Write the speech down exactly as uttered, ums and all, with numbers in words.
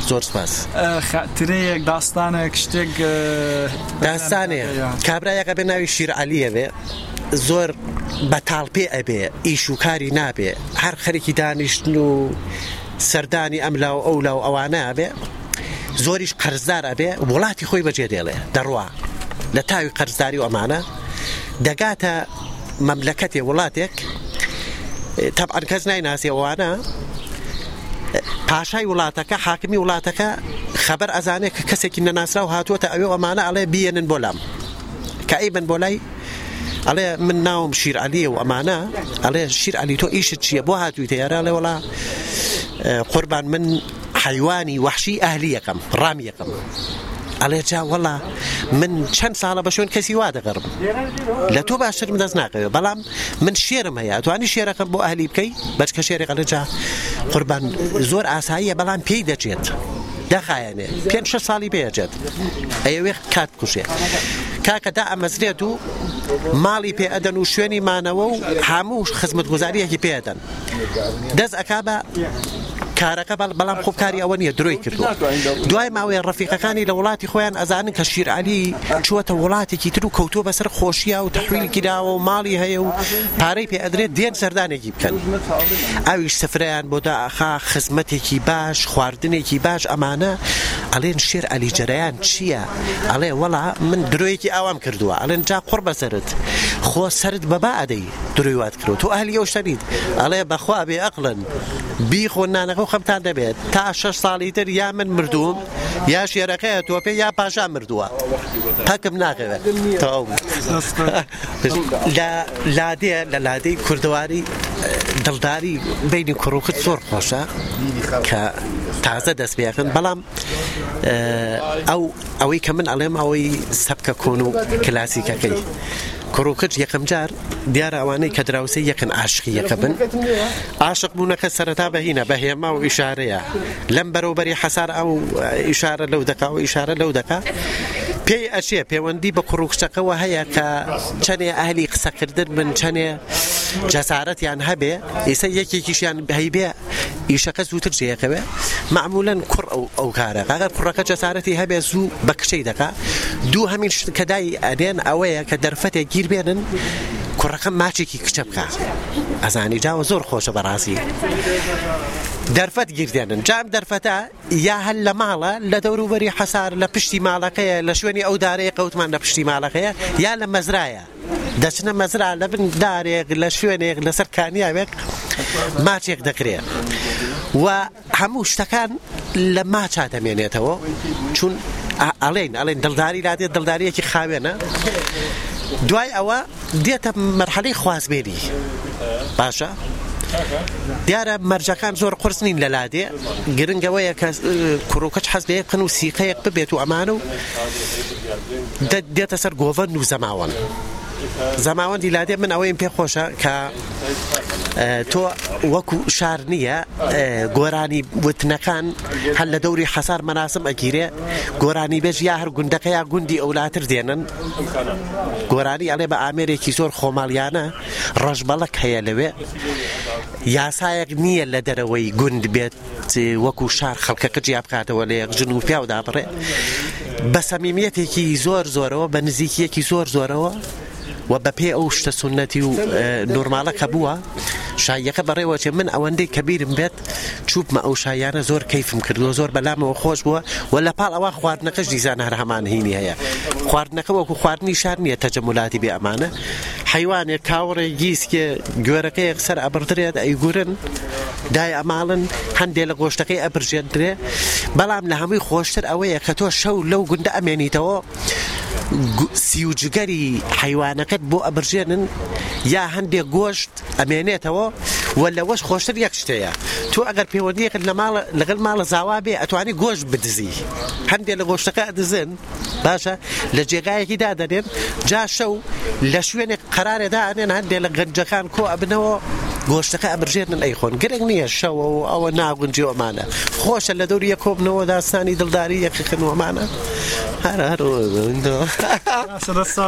زۆر سپاس. خاترەیەک داستانێک شتێک داستانێ کابرایەکە بێ ناوی شیر عەلیە بێ زۆر بەتاڵپێ ئەبێ ئیش و کاری نابێ هەر خەریکی دانیشتن و سەردانی ئەم لاو ئەو لاو ئەوانە ئەبێ زۆریش قەرزدار ئەبێ وڵاتی خۆی بەجێ دێڵێ دەڕوا لە تاوی قەرزداری و ئەمانە دەگاتە مەملەکەتێ وڵاتێک تەبعەن کەس نایناسی ئەوانە پاشای وڵاتەکە حاکمی وڵاتەکە خەبەر ئەزانێ کە کەسێکی نەناسرا و هاتووەتە ئەوێ ئەمانە ئەڵێ بیێنن بۆ لام کە ئەیبن بۆ لای ئەڵێ من ناوم شیر عەلیە و ئەمانە ئەڵێ شیر عەلی تۆ ئیشت چییە بۆ هاتوویتە یارە ئەڵێ وەڵا قوربان من حیوانی وەحشی ئەهلی یەکەم ڕامی یەکەم ئەڵێ جا وەڵا من چەند ساڵە بە شوێن کەسی وا دەگەڕم لە تۆ باشترم دەست ناکەوێت بەڵام من شێرم هەیە توانی شێرەکەم بۆ ئەهلی بکەی بەچکە شێرێک ئەڵێ جا قوربان زۆر ئاساییە بەڵام پێی دەچێت دەخایەنێ پێنج شەش ساڵی پێەچێت ئەیەوێ کات بکوژێ کاکە دا ئەمەزرێت و ماڵی پێ ئەدەن و شوێنی مانەوە و هەموو خزمەتگوزاریەکی پێ ئەدەن دەست ئەکا بە کارەکە بەڵام خۆبکاری ئەوە نییە درۆی کردووە دوای ماوەیە ڕەفیقەکانی لە وڵاتی خۆیان ئەزانن کە شیر عەلی چووەتە وڵاتێکی تر و کەوتووە بەسەر خۆشیە و تەحویلکی داوە و ماڵی هەیە و پارەی پێ ئەدرێت دێن سەردانێکی بکەن ئەویش سفرەیان بۆ دائەخا خزمەتێکی باش خواردنێکی باش ئەمانە ئەڵێن شیر عەلی جەرەیان چییە ئەڵێ وەڵا من درۆیەکی ئاوام کردووە ئەڵێن جا قوڕ بەسەرت خۆ سەرت بەبا ئەدەی درۆی وات کردو تۆ ئەهلی ئەو شەرید ئەڵێ بەخوا بێ ئەقڵن بیخۆن نانەکە و خەمتان دەبێت تا شەش ساڵی تر یا من مردووم یا شێرەکەیە تۆ پێ یا پاشا مردووە پەکم ناکەوێت لە لادێ لە لادەی کوردەواری دڵداری بینی کوڕووکت زۆر خۆشە کە تازە دەست پێکەن بەڵام ئەو ئەوەی کە من ئەڵێم ئەوەی سەبکە کۆن و کلاسیکەکەی کوڕووکت یەکەم جار دیارە ئەوانەی کە دراوسێ یەکن عاشقی یەکە بن عاشق بوونەکە سەرەتا بەهینە بەهێما و ئیشارەیە لەم بەرەوبەری حەسار ئەو ئیشارە لەو دەکا و ئیشارە لەو دەکا پێی ئەچێ پەیوەندی بە کوڕووکچەکەەوە هەیە کە چەندێ ئەهلی قسەکردن من چەندێ جەسارەتیان هەبێ ئێستا یەکێکیشیان هەیبێ ئیشەکە زووتر جێیەکەوێ معمولاً کوڕ ئەو کارە ئەگەر کوڕەکە جەسارەتی هەبێ زوو بە کچەی دەکا دوو هەمین کە دای ئەدێن ئەوەیە کە دەرفەتێک گیر بێنن کوڕەکەم ماچێکی کچە بکە ئەزانی جاوە زۆر خۆشە بەڕاستی دەرفەت گیردێنن جام دەرفەتە یا هەل لە ماڵە لە دەوروبەری حەسار لە پشتی ماڵەکەیە لە شوێنی ئەو دارەیە قەوتمان لە پشتی ماڵەکەیە یا لە مەزرایە دەچنە مەزرا لە بن دارێک لە شوێنێک لەسەر کانیاوێک ماچێک دەکرێت و هەموو شتەکان لە ماچا دەمێنێتەوە چون ئەڵێن ئەڵێن دڵداری لادێت دڵداریەکی خاوێنە دوای ئەوە دێتە مەرحەلەی خوازبێنی باشە دیارە مەرجەکان زۆر قورس نین لە لادێ گرنگەوەیە کە کوڕووکەچ حەز لێ بکەن و سیقەیەک ببێت و ئەمانە و دێتە سەر گۆڤەن و زەماوەن زەماوەندی لادێ من ئەوەیم پێ خۆشە کە تۆ وەکو شار نییە گۆرانی وتنەکان هەل لە دەوری حەسار مەناسم ئەگیرێ گۆرانی بێژ یا هەر گوندەکە یا گوندی ئەولاتر دێنن گۆرانی ئەڵێ بە ئامێرێکی زۆر خۆماڵیانە ڕەشبەڵک هەیە لەوێ یاسایەک نییە لە دەرەوەی گوند بێت وەکو شار خەڵکەکە جیا بکاتەوە لە یەک ژن و پیا و دابڕێ بە سەمیمیەتێکی زۆر زۆرەوە بە نزیکیەکی زۆر زۆرەوە و بەپێ ئەو شتە سونەتی و نورمالە کە بووە شایەکە بەڕێوە چێ من ئەوەندەی کەبیرم بێت چوبمە ئەو شایانە زۆر کەیفم کردووە زۆر بەلامەوە خۆش بووە و لە پاڵ ئەوە خواردنەکەش دیزان هەر هەمان هینی هەیە خواردنەکە وەکو خواردنی شار نییە تەجەمولاتی بێ ئەمانە حیوانێک کاوڕێ گیسکێ گوێرەکەیەک سەر ئەبڕدرێت ئەیگورن دای ئەماڵن هەندێک لە گۆشتەکەی ئەبرژێندرێ بەڵام لە هەمووی خۆشتر ئەوەیە کە تۆ شەو لەو گوندە ئەمێنیتەوە سیوجگەری حیوانەکەت بۆ ئەبرژێنن یا هەندێک گۆشت ئەمێنێتەوە و لەوەش خۆشتر یەک شتەیە تۆ ئەگەر پەیوەندیەکت لە ماڵ لەگەڵ ماڵە زاوا بێ ئەتوانی گۆشت بدزی هەندێک لە گۆشتەکە ئەدزن باشە لە جێگایەکی دادەنێن جا شەو لە شوێنێک قەرارێدا ئەنێن هەندێک لە گەنجەکان کۆ ئەبنەوە گۆشتەکە ئەبرژێنن ئەیخۆن گرنگ نییە شەوە و ئەوە ناگونجی ئەمانە خۆشە لە دەوری یە کۆبنەوە داستانی دڵداری یەکەکەن وەمانە هەر هەر